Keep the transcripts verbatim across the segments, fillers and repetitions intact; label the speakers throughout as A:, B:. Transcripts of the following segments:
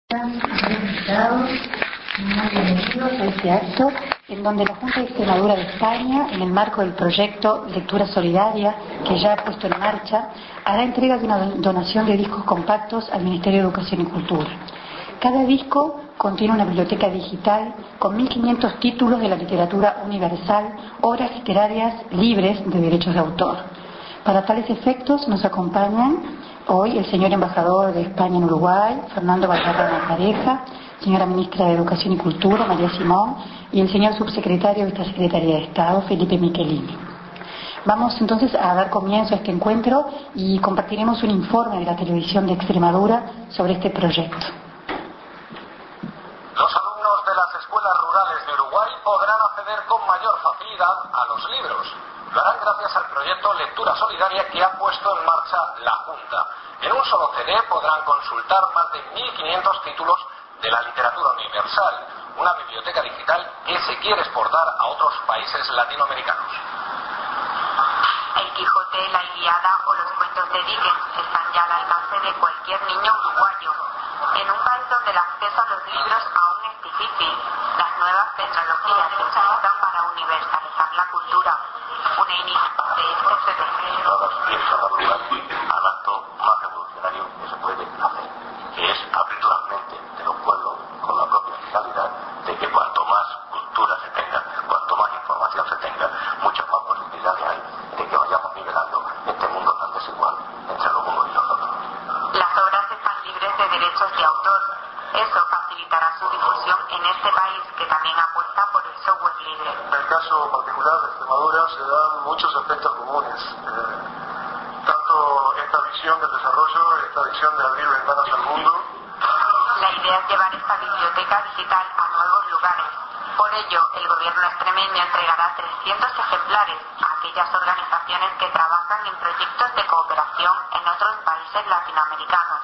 A: Invitados, muy bienvenidos a este acto en donde la Junta de Extremadura de España, en el marco del proyecto Lectura Solidaria que ya ha puesto en marcha, hará entrega de una donación de discos compactos al Ministerio de Educación y Cultura. Cada disco contiene una biblioteca digital con mil quinientos títulos de la literatura universal, obras literarias libres de derechos de autor. Para tales efectos nos acompañan hoy el señor embajador de España en Uruguay, Fernando Valderrama Pareja, señora ministra de Educación y Cultura, María Simón, y el señor subsecretario de esta Secretaría de Estado, Felipe Michelini. Vamos entonces a dar comienzo a este encuentro y compartiremos un informe de la televisión de Extremadura sobre este proyecto.
B: Los alumnos de las escuelas rurales de Uruguay podrán acceder con mayor facilidad a los libros. Lo harán gracias al proyecto Lectura Solidaria que ha puesto en marcha la Junta. En un solo C D podrán consultar más de mil quinientos títulos de la literatura universal, una biblioteca digital que se quiere exportar a otros países latinoamericanos.
C: El Quijote, la Ilíada o los cuentos de Dickens están ya al alcance de cualquier niño uruguayo. En un país donde el acceso a los libros aún es difícil, las nuevas tecnologías se utilizan para universalizar la cultura. Una iniciativa de este C D.
D: Todas piensan aprobar al acto más revolucionario que se puede hacer, que es abrir la mente de los pueblos con la propia finalidad de que cuanto más cultura se tenga, cuanto más información se tenga, muchas más posibilidades hay de que vayamos nivelando este mundo tan desigual entre los unos y los otros.
C: Las obras están libres de derechos de autor. Eso facilitará su difusión en este país que también apuesta por el software libre.
E: En el caso particular de Extremadura se dan muchos efectos comunes. Eh, tanto esta visión del desarrollo, esta visión de abrir ventanas al mundo.
C: La idea es llevar esta biblioteca digital a nuevos lugares. Por ello, el gobierno extremeño entregará trescientos ejemplares a aquellas organizaciones que trabajan en proyectos de cooperación en otros países latinoamericanos.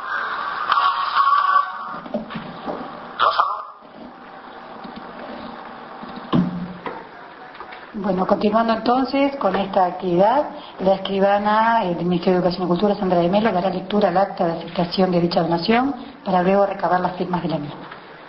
A: Bueno, continuando entonces con esta actividad, la escribana del Ministerio de Educación y Cultura, Sandra de Melo, dará lectura al acta de aceptación de dicha donación para luego recabar las firmas de la misma.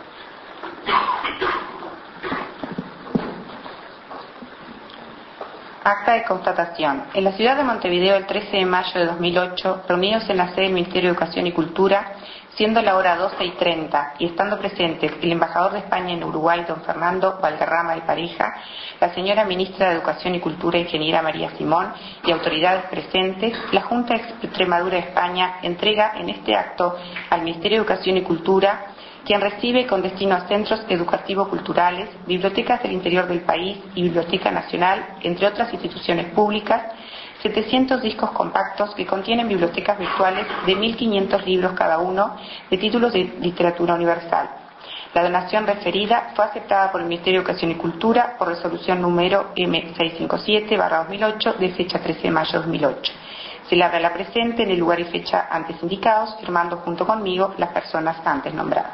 F: Acta de constatación. En la ciudad de Montevideo, el trece de mayo de dos mil ocho, reunidos en la sede del Ministerio de Educación y Cultura, siendo la hora doce y treinta, y estando presentes el embajador de España en Uruguay, don Fernando Valderrama de Pareja, la señora ministra de Educación y Cultura, ingeniera María Simón, y autoridades presentes, la Junta de Extremadura de España entrega en este acto al Ministerio de Educación y Cultura, quien recibe con destino a centros educativo-culturales, bibliotecas del interior del país y Biblioteca Nacional, entre otras instituciones públicas, setecientos discos compactos que contienen bibliotecas virtuales de mil quinientos libros cada uno de títulos de literatura universal. La donación referida fue aceptada por el Ministerio de Educación y Cultura por resolución número eme seiscientos cincuenta y siete barra dos mil ocho de fecha trece de mayo de dos mil ocho. Se le abre la presente en el lugar y fecha antes indicados, firmando junto conmigo las personas antes nombradas.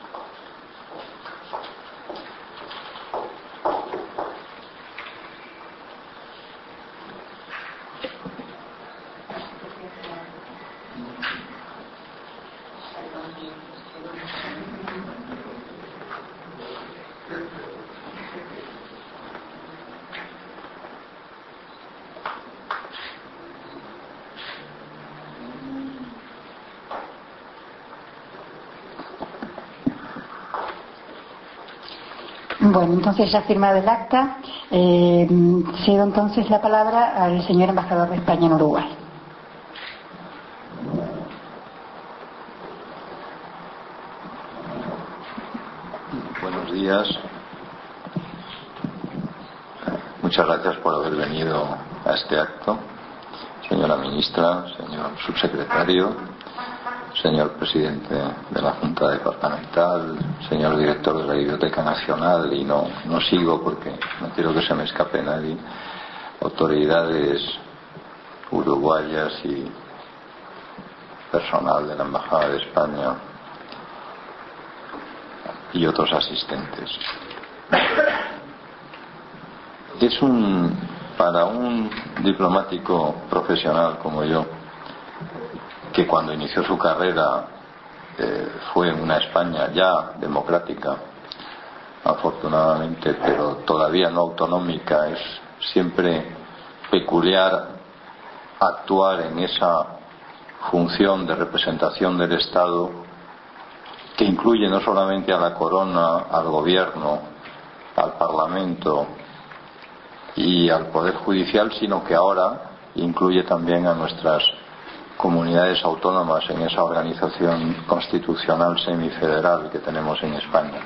A: Bueno, entonces ya firmado el acta, eh, cedo entonces la palabra al señor embajador de España en Uruguay.
D: Buenos días. Muchas gracias por haber venido a este acto, señora ministra, señor subsecretario, señor presidente de la Junta Departamental, señor director de la Biblioteca Nacional, y no, no sigo porque no quiero que se me escape nadie, autoridades uruguayas y personal de la Embajada de España y otros asistentes. Es un, para un diplomático profesional como yo, que cuando inició su carrera eh, fue una España ya democrática, afortunadamente, pero todavía no autonómica, es siempre peculiar actuar en esa función de representación del Estado que incluye no solamente a la corona, al gobierno, al Parlamento y al Poder Judicial, sino que ahora incluye también a nuestras comunidades autónomas en esa organización constitucional semifederal que tenemos en España.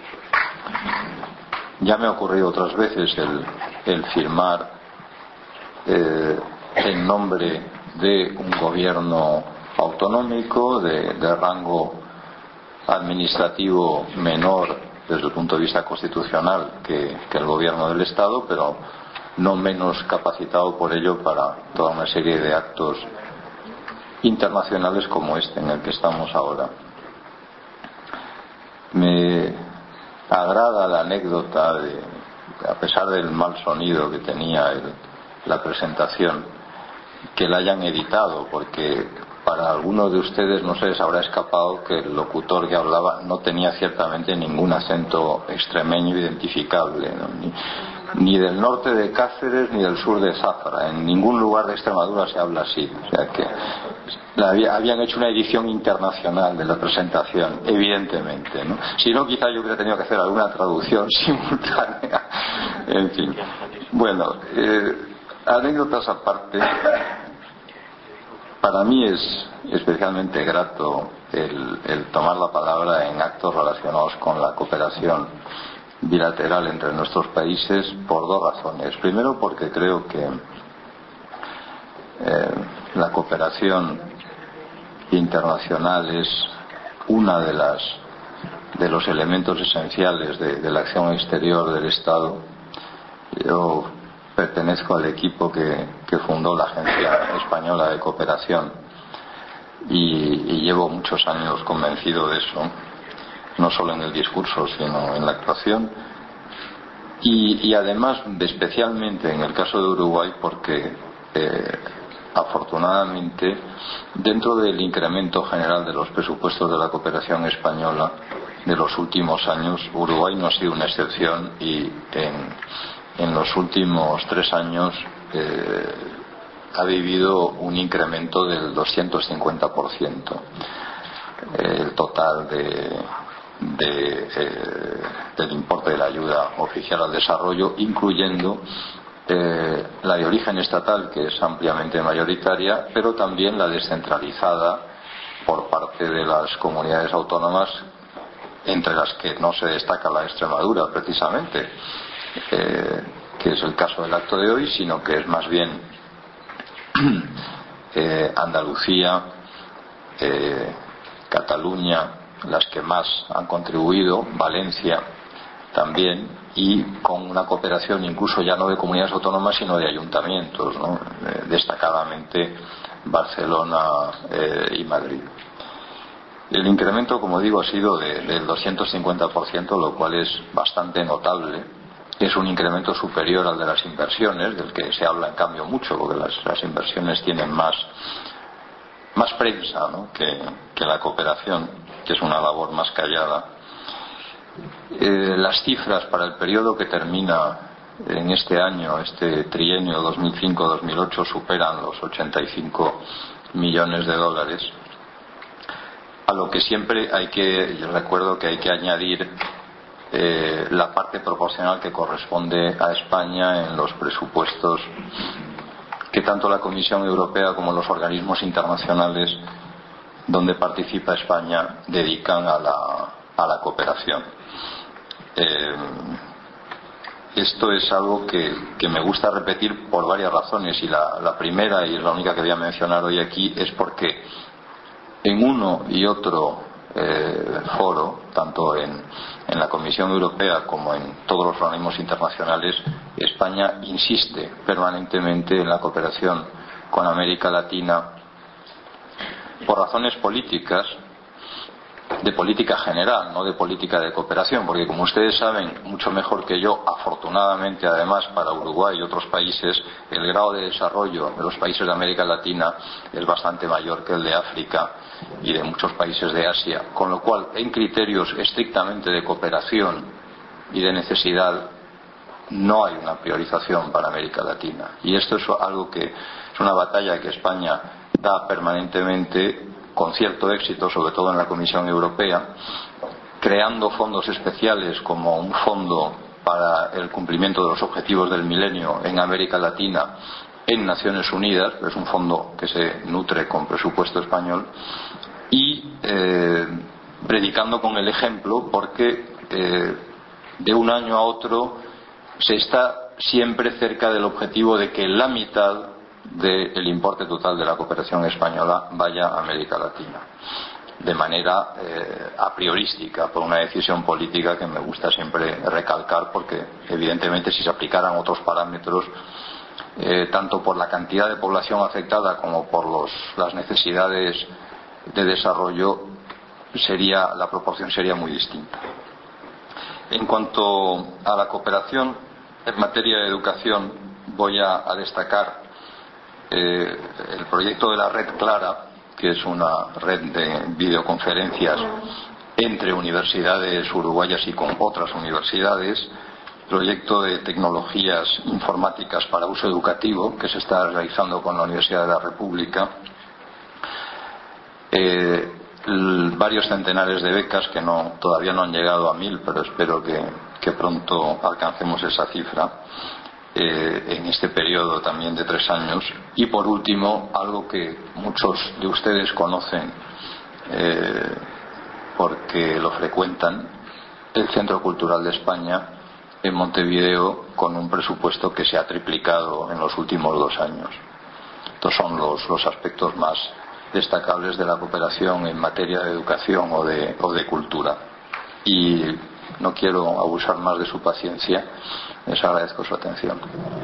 D: Ya me ha ocurrido otras veces el, el firmar eh, en nombre de un gobierno autonómico de, de rango administrativo menor desde el punto de vista constitucional que, que el gobierno del Estado, pero no menos capacitado por ello para toda una serie de actos internacionales como este en el que estamos ahora. Me agrada la anécdota de, a pesar del mal sonido que tenía el, la presentación, que la hayan editado, porque para algunos de ustedes no se les habrá escapado que el locutor que hablaba no tenía ciertamente ningún acento extremeño identificable, ¿no? ni, ni del norte de Cáceres ni del sur de Zafra. En ningún lugar de Extremadura se habla así. O sea que la había, habían hecho una edición internacional de la presentación, evidentemente, ¿no? Si no, quizá yo hubiera tenido que hacer alguna traducción simultánea. En fin. Bueno, eh, anécdotas aparte. Para mí es especialmente grato el, el tomar la palabra en actos relacionados con la cooperación bilateral entre nuestros países por dos razones. Primero, porque creo que eh, la cooperación internacional es una de las de los elementos esenciales de, de la acción exterior del Estado. Yo pertenezco al equipo que, que fundó la Agencia Española de Cooperación y, y llevo muchos años convencido de eso, no solo en el discurso sino en la actuación, y, y además especialmente en el caso de Uruguay porque eh, afortunadamente dentro del incremento general de los presupuestos de la cooperación española de los últimos años, Uruguay no ha sido una excepción y en En los últimos tres años eh, ha vivido un incremento del doscientos cincuenta por ciento. Eh, el total de, de, eh, del importe de la ayuda oficial al desarrollo, incluyendo eh, la de origen estatal, que es ampliamente mayoritaria, pero también la descentralizada por parte de las comunidades autónomas, entre las que no se destaca la Extremadura precisamente. Eh, que es el caso del acto de hoy, sino que es más bien eh, Andalucía, eh, Cataluña, las que más han contribuido, Valencia también, y con una cooperación incluso ya no de comunidades autónomas sino de ayuntamientos, ¿no? eh, destacadamente Barcelona eh, y Madrid. El incremento, como digo, ha sido de, del doscientos cincuenta por ciento, lo cual es bastante notable. Es un incremento superior al de las inversiones, del que se habla en cambio mucho, porque las, las inversiones tienen más, más prensa, ¿no? que, que la cooperación, que es una labor más callada. Eh, las cifras para el periodo que termina en este año, este trienio dos mil cinco dos mil ocho, superan los ochenta y cinco millones de dólares, a lo que siempre hay que, yo recuerdo que hay que añadir Eh, la parte proporcional que corresponde a España en los presupuestos que tanto la Comisión Europea como los organismos internacionales donde participa España dedican a la, a la cooperación. Eh, esto es algo que, que me gusta repetir por varias razones, y la, la primera, y es la única que voy a mencionar hoy aquí, es porque en uno y otro eh, foro, tanto en, en la Comisión Europea como en todos los organismos internacionales, España insiste permanentemente en la cooperación con América Latina por razones políticas, de política general, no de política de cooperación, porque como ustedes saben mucho mejor que yo, afortunadamente además para Uruguay y otros países, el grado de desarrollo de los países de América Latina es bastante mayor que el de África y de muchos países de Asia, con lo cual en criterios estrictamente de cooperación y de necesidad no hay una priorización para América Latina. Y esto es algo que es una batalla que España da permanentemente con cierto éxito, sobre todo en la Comisión Europea, creando fondos especiales como un fondo para el cumplimiento de los objetivos del milenio en América Latina en Naciones Unidas, es un fondo que se nutre con presupuesto español, y eh, predicando con el ejemplo, porque eh, de un año a otro se está siempre cerca del objetivo de que la mitad del importe total de la cooperación española vaya a América Latina, de manera eh, a priorística, por una decisión política que me gusta siempre recalcar, porque evidentemente si se aplicaran otros parámetros, eh, tanto por la cantidad de población afectada como por los, las necesidades de desarrollo, sería, la proporción sería muy distinta. En cuanto a la cooperación en materia de educación, voy a, a destacar eh, el proyecto de la Red Clara, que es una red de videoconferencias entre universidades uruguayas y con otras universidades, proyecto de tecnologías informáticas para uso educativo que se está realizando con la Universidad de la República, eh, varios centenares de becas que no, todavía no han llegado a mil, pero espero que, que pronto alcancemos esa cifra eh, en este periodo también de tres años. Y por último, algo que muchos de ustedes conocen eh, porque lo frecuentan, el Centro Cultural de España en Montevideo, con un presupuesto que se ha triplicado en los últimos dos años. Estos son los, los aspectos más destacables de la cooperación en materia de educación o de, o de cultura. Y no quiero abusar más de su paciencia. Les agradezco su atención.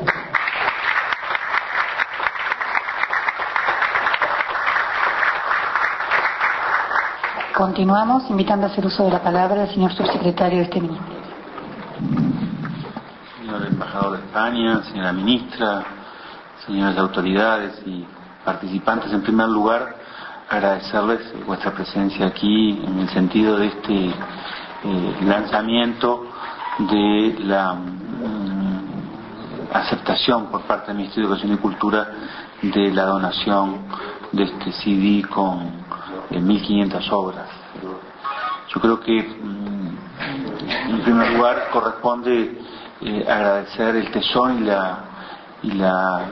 A: Continuamos invitando a hacer uso de la palabra al señor subsecretario de este ministerio.
G: Señor embajador de España, señora ministra, señoras autoridades y participantes, en primer lugar agradecerles vuestra presencia aquí en el sentido de este eh, lanzamiento de la um, aceptación por parte del Ministerio de Educación y Cultura de la donación de este C D con eh, mil quinientas obras. Yo creo que um, en primer lugar corresponde eh, agradecer el tesón y la y la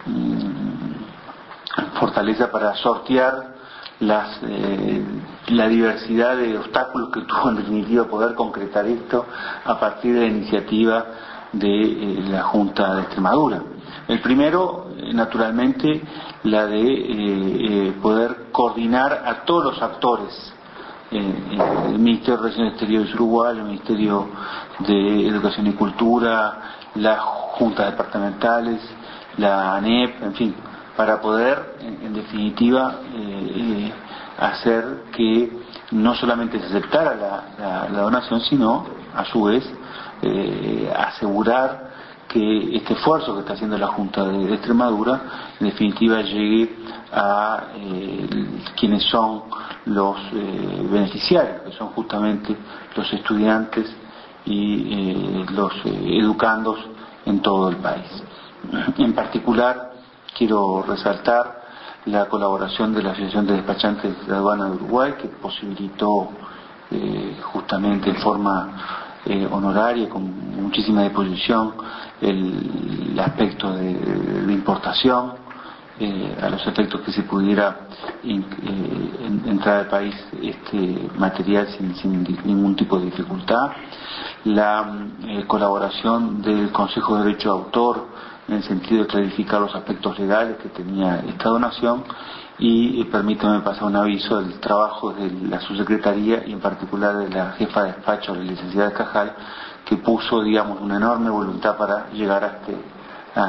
G: um, fortaleza para sortear las, eh, la diversidad de obstáculos que tuvo en definitiva poder concretar esto a partir de la iniciativa de eh, la Junta de Extremadura. El primero, eh, naturalmente, la de eh, eh, poder coordinar a todos los actores, eh, el Ministerio de Relaciones Exteriores Uruguay, el Ministerio de Educación y Cultura, las juntas departamentales, la ANEP, en fin, para poder, en, en definitiva, eh, eh, hacer que no solamente se aceptara la, la, la donación, sino, a su vez, eh, asegurar que este esfuerzo que está haciendo la Junta de, de Extremadura, en definitiva, llegue a eh, quienes son los eh, beneficiarios, que son justamente los estudiantes y eh, los eh, educandos en todo el país. En particular, quiero resaltar la colaboración de la Asociación de Despachantes de Aduana de Uruguay, que posibilitó eh, justamente en forma eh, honoraria, con muchísima disposición, el, el aspecto de, de importación, eh, a los efectos que se pudiera in, eh, en, entrar al país este material sin, sin ningún tipo de dificultad. La eh, colaboración del Consejo de Derecho de Autor, en el sentido de clarificar los aspectos legales que tenía esta donación, y eh, permítame pasar un aviso del trabajo de la subsecretaría y en particular de la jefa de despacho, la licenciada Cajal, que puso, digamos, una enorme voluntad para llegar a este, a,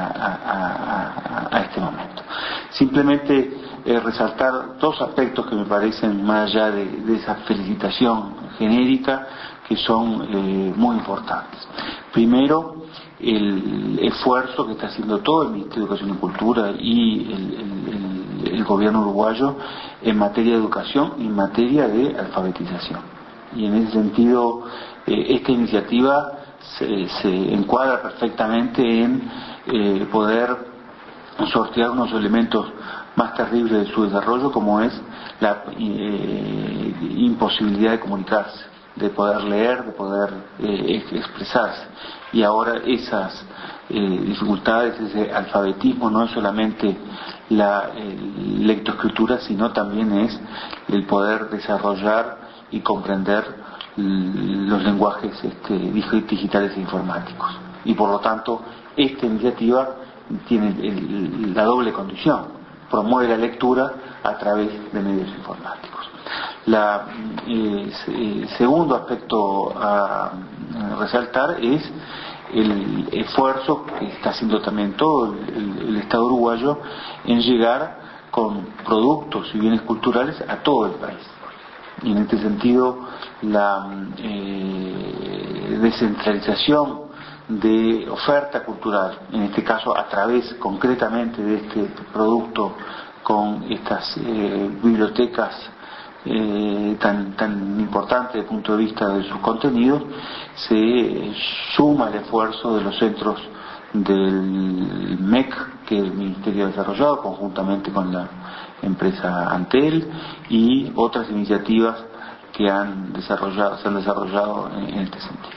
G: a, a, a este momento. Simplemente eh, resaltar dos aspectos que me parecen, más allá de, de esa felicitación genérica, que son eh, muy importantes. Primero, el esfuerzo que está haciendo todo el Ministerio de Educación y Cultura y el, el, el, el gobierno uruguayo en materia de educación y en materia de alfabetización. Y en ese sentido, eh, esta iniciativa se, se encuadra perfectamente en eh, poder sortear unos elementos más terribles de su desarrollo, como es la eh, imposibilidad de comunicarse, de poder leer, de poder eh, expresarse. Y ahora esas eh, dificultades, ese alfabetismo, no es solamente la eh, lectoescritura, sino también es el poder desarrollar y comprender los lenguajes este, digitales e informáticos. Y por lo tanto, esta iniciativa tiene el, la doble condición: promueve la lectura a través de medios informáticos. La eh, eh, segundo aspecto a, a resaltar es el esfuerzo que está haciendo también todo el, el Estado uruguayo en llegar con productos y bienes culturales a todo el país. Y en este sentido, la eh, descentralización de oferta cultural, en este caso a través concretamente de este producto con estas eh, bibliotecas eh, tan, tan importantes desde el punto de vista de sus contenidos, se suma al esfuerzo de los centros del M E C que el Ministerio ha desarrollado conjuntamente con la empresa Antel y otras iniciativas que han desarrollado, se han desarrollado en, en este sentido.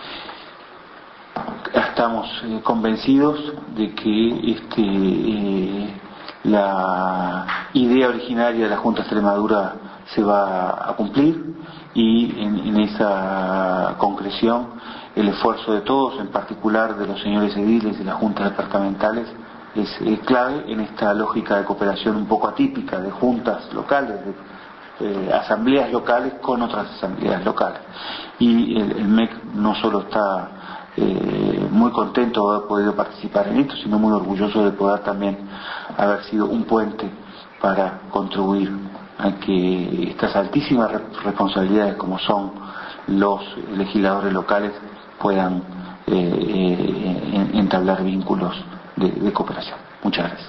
G: Estamos eh, convencidos de que este, eh, la idea originaria de la Junta de Extremadura se va a cumplir y en, en esa concreción el esfuerzo de todos, en particular de los señores ediles de las juntas departamentales, es eh, clave en esta lógica de cooperación un poco atípica de juntas locales, de eh, asambleas locales con otras asambleas locales. Y el, el M E C no solo está eh, muy contento de haber podido participar en esto, sino muy orgulloso de poder también haber sido un puente para contribuir a que estas altísimas responsabilidades como son los legisladores locales puedan eh, eh, entablar vínculos de, de cooperación. Muchas gracias.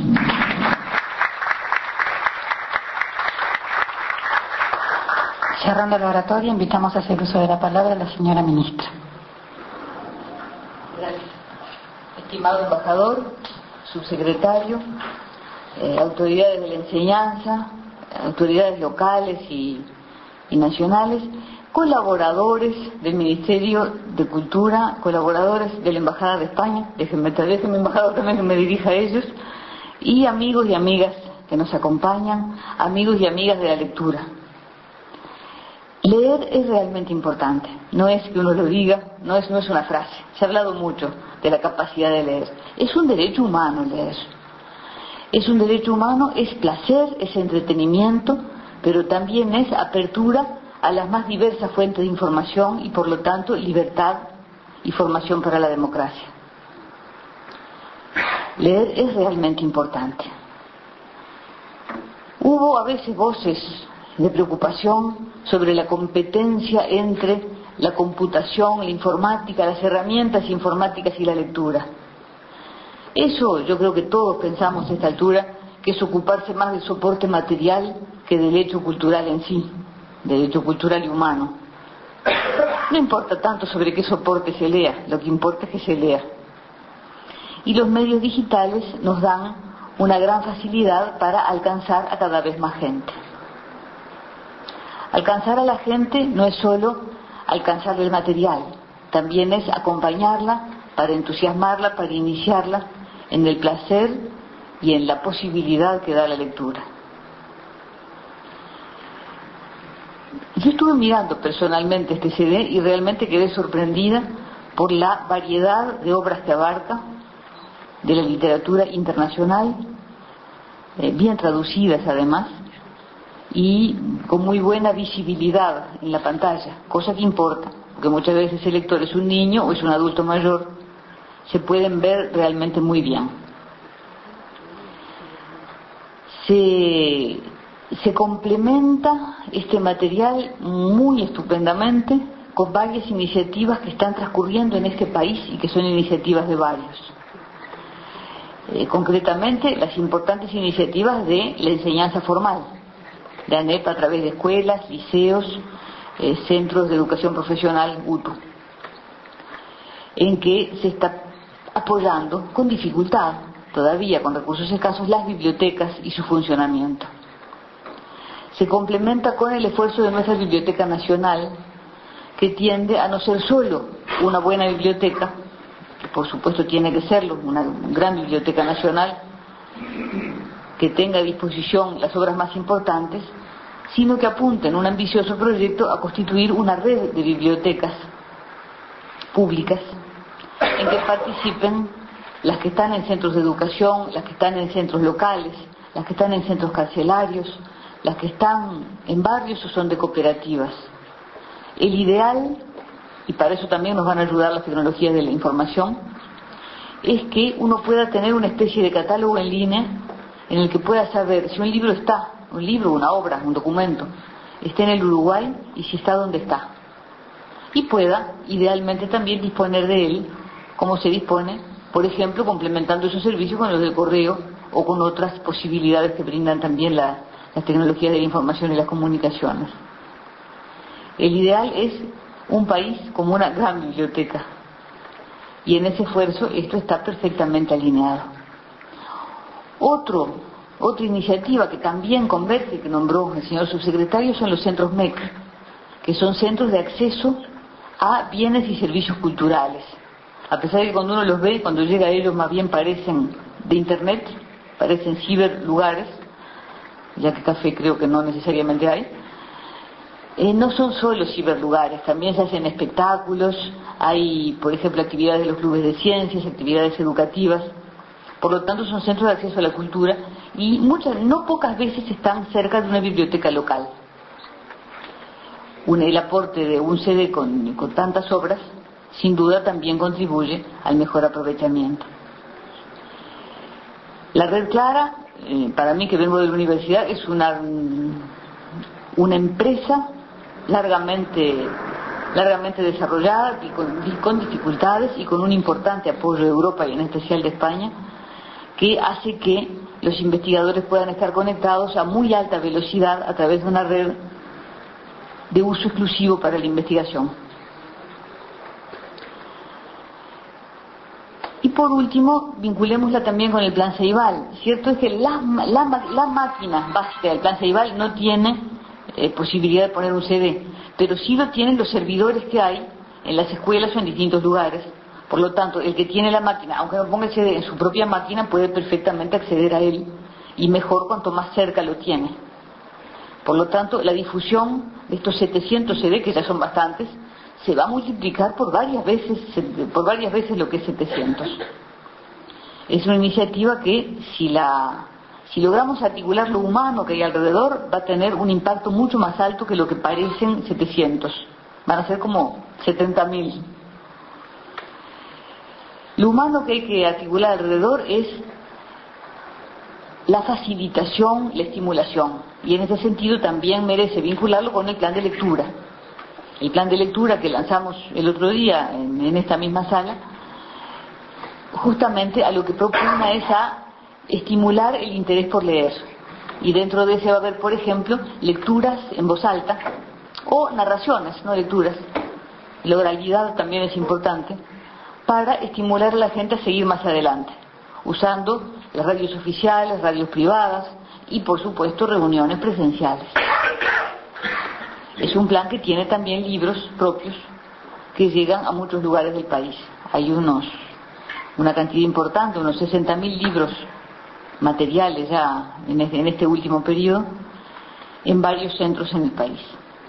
A: Cerrando la oratoria, invitamos a hacer uso de la palabra a la señora ministra.
H: Gracias. Estimado embajador, subsecretario, eh, autoridades de la enseñanza, autoridades locales y, y nacionales, colaboradores del Ministerio de Cultura, colaboradores de la Embajada de España, déjenme, déjenme embajador también que me dirija a ellos, y amigos y amigas que nos acompañan, amigos y amigas de la lectura. Leer es realmente importante, no es que uno lo diga, no es, no es una frase, se ha hablado mucho de la capacidad de leer, es un derecho humano leer, es un derecho humano, es placer, es entretenimiento, pero también es apertura a las más diversas fuentes de información y por lo tanto libertad y formación para la democracia. Leer es realmente importante. Hubo a veces voces de preocupación sobre la competencia entre la computación, la informática, las herramientas informáticas y la lectura. Eso yo creo que todos pensamos a esta altura que es ocuparse más del soporte material que del hecho cultural en sí, del hecho cultural y humano. No importa tanto sobre qué soporte se lea, lo que importa es que se lea. Y los medios digitales nos dan una gran facilidad para alcanzar a cada vez más gente. Alcanzar a la gente no es solo alcanzarle el material, también es acompañarla para entusiasmarla, para iniciarla en el placer y en la posibilidad que da la lectura. Yo estuve mirando personalmente este C D y realmente quedé sorprendida por la variedad de obras que abarca, de la literatura internacional, eh, bien traducidas además, y con muy buena visibilidad en la pantalla, cosa que importa, porque muchas veces el lector es un niño o es un adulto mayor, se pueden ver realmente muy bien. Se, se complementa este material muy estupendamente con varias iniciativas que están transcurriendo en este país y que son iniciativas de varios. Eh, concretamente, las importantes iniciativas de la enseñanza formal, de ANEP a través de escuelas, liceos, eh, centros de educación profesional, U T U, en que se está apoyando con dificultad, todavía con recursos escasos, las bibliotecas y su funcionamiento. Se complementa con el esfuerzo de nuestra Biblioteca Nacional, que tiende a no ser solo una buena biblioteca, que por supuesto tiene que serlo, una gran biblioteca nacional, que tenga a disposición las obras más importantes, sino que apunta en un ambicioso proyecto a constituir una red de bibliotecas públicas en que participen las que están en centros de educación, las que están en centros locales, las que están en centros carcelarios, las que están en barrios o son de cooperativas. El ideal, y para eso también nos van a ayudar las tecnologías de la información, es que uno pueda tener una especie de catálogo en línea en el que pueda saber si un libro está, un libro, una obra, un documento, está en el Uruguay y si está donde está. Y pueda, idealmente, también disponer de él, como se dispone, por ejemplo, complementando esos servicios con los del correo o con otras posibilidades que brindan también la, las tecnologías de la información y las comunicaciones. El ideal es un país como una gran biblioteca, y en ese esfuerzo esto está perfectamente alineado. Otro, otra iniciativa que también converge, que nombró el señor subsecretario, son los centros M E C, que son centros de acceso a bienes y servicios culturales. A pesar de que cuando uno los ve, cuando llega a ellos más bien parecen de internet, parecen ciberlugares, ya que café creo que no necesariamente hay, eh, no son solo ciberlugares, también se hacen espectáculos, hay por ejemplo actividades de los clubes de ciencias, actividades educativas, por lo tanto son centros de acceso a la cultura y muchas, no pocas veces están cerca de una biblioteca local. Un, el aporte de un C D con, con tantas obras sin duda también contribuye al mejor aprovechamiento. La Red Clara, eh, para mí que vengo de la universidad, es una, una empresa largamente, largamente desarrollada y con, con dificultades y con un importante apoyo de Europa y en especial de España, que hace que los investigadores puedan estar conectados a muy alta velocidad a través de una red de uso exclusivo para la investigación. Y por último, vinculémosla también con el Plan Ceibal. Cierto es que la, la, la máquina básica del Plan Ceibal no tiene eh, posibilidad de poner un C D, pero sí lo tienen los servidores que hay en las escuelas o en distintos lugares. Por lo tanto, el que tiene la máquina, aunque no ponga el C D en su propia máquina, puede perfectamente acceder a él, y mejor cuanto más cerca lo tiene. Por lo tanto, la difusión de estos setecientos C D, que ya son bastantes, se va a multiplicar por varias veces, por varias veces lo que es setecientos. Es una iniciativa que, si la, si logramos articular lo humano que hay alrededor, va a tener un impacto mucho más alto que lo que parecen setecientos. Van a ser como setenta mil. Lo humano que hay que articular alrededor es la facilitación, la estimulación, y en ese sentido también merece vincularlo con el plan de lectura. El plan de lectura que lanzamos el otro día en, en esta misma sala, justamente a lo que propone es a estimular el interés por leer. Y dentro de ese va a haber, por ejemplo, lecturas en voz alta o narraciones, no lecturas. La oralidad también es importante para estimular a la gente a seguir más adelante, usando las radios oficiales, radios privadas y, por supuesto, reuniones presenciales. Es un plan que tiene también libros propios que llegan a muchos lugares del país. Hay unos, una cantidad importante, unos sesenta mil libros materiales ya en este, en este último periodo, en varios centros en el país.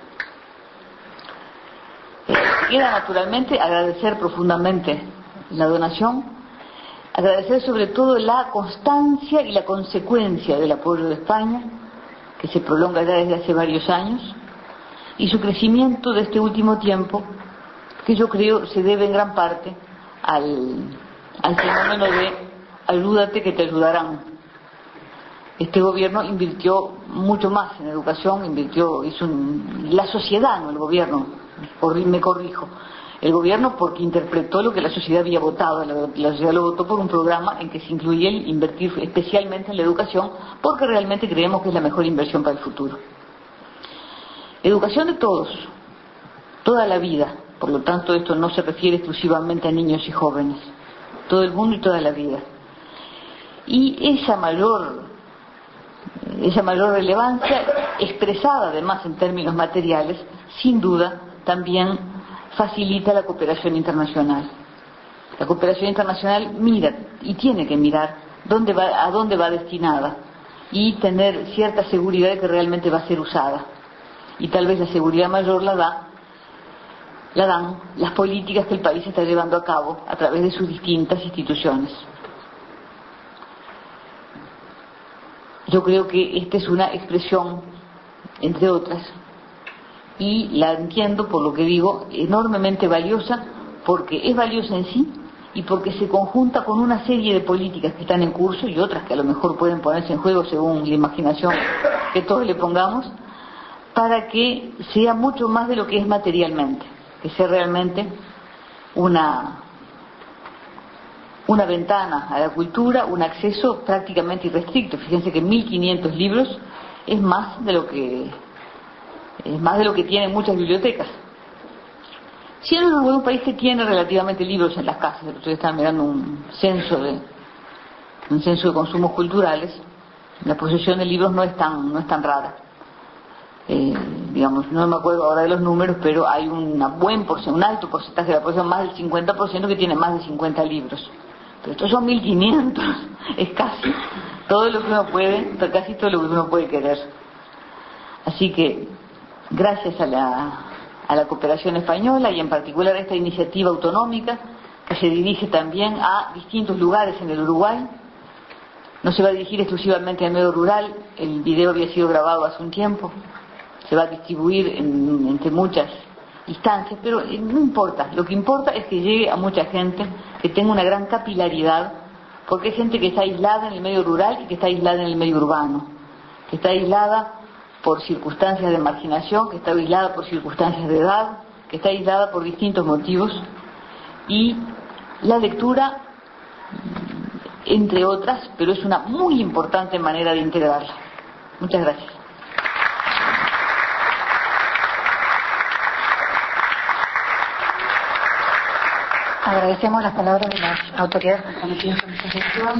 H: Eh, queda naturalmente agradecer profundamente la donación, agradecer sobre todo la constancia y la consecuencia del apoyo de España, que se prolonga ya desde hace varios años, y su crecimiento de este último tiempo, que yo creo se debe en gran parte al, al fenómeno de ayúdate que te ayudarán. Este gobierno invirtió mucho más en educación, invirtió, hizo un, la sociedad, no el gobierno, me corrijo, el gobierno porque interpretó lo que la sociedad había votado, la, la sociedad lo votó por un programa en que se incluía el invertir especialmente en la educación, porque realmente creemos que es la mejor inversión para el futuro. Educación de todos, toda la vida, por lo tanto esto no se refiere exclusivamente a niños y jóvenes, todo el mundo y toda la vida. Y esa mayor, esa mayor relevancia, expresada además en términos materiales, sin duda también facilita la cooperación internacional. La cooperación internacional mira y tiene que mirar dónde va, a dónde va destinada y tener cierta seguridad de que realmente va a ser usada. Y tal vez la seguridad mayor la da, la dan las políticas que el país está llevando a cabo a través de sus distintas instituciones. Yo creo que esta es una expresión, entre otras, y la entiendo, por lo que digo, enormemente valiosa, porque es valiosa en sí y porque se conjunta con una serie de políticas que están en curso y otras que a lo mejor pueden ponerse en juego según la imaginación que todos le pongamos, para que sea mucho más de lo que es materialmente, que sea realmente una, una ventana a la cultura, un acceso prácticamente irrestricto. Fíjense que mil quinientos libros es más de lo que es más de lo que tienen muchas bibliotecas. Siendo Uruguay un país que tiene relativamente libros en las casas, ustedes están mirando un censo de un censo de consumos culturales, la posesión de libros no es tan no es tan rara. Eh, digamos, no me acuerdo ahora de los números, pero hay una buen porcentaje, un alto porcentaje de la población, más del cincuenta por ciento, que tiene más de cincuenta libros. Pero estos son mil quinientos, es casi todo lo que uno puede, casi todo lo que uno puede querer. Así que, gracias a la, a la cooperación española y en particular a esta iniciativa autonómica que se dirige también a distintos lugares en el Uruguay, no se va a dirigir exclusivamente al medio rural, el video había sido grabado hace un tiempo, se va a distribuir en, entre muchas instancias, pero no importa, lo que importa es que llegue a mucha gente, que tenga una gran capilaridad, porque hay gente que está aislada en el medio rural y que está aislada en el medio urbano, que está aislada por circunstancias de marginación, que está aislada por circunstancias de edad, que está aislada por distintos motivos, y la lectura, entre otras, pero es una muy importante manera de integrarla. Muchas gracias.
A: Agradecemos las palabras de las autoridades comprometidas con esta gestión.